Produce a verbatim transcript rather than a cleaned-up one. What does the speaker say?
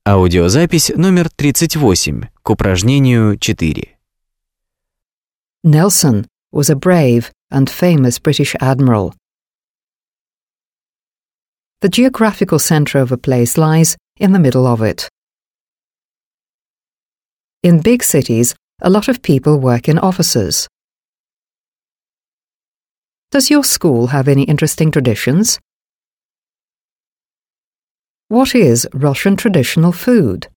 Аудиозапись номер тридцать восемь к упражнению четыре. Nelson was a brave and famous British admiral. The geographical centre of a place lies in the middle of it. In big cities, a lot of people work in offices. Does your school have any interesting traditions? What is Russian traditional food?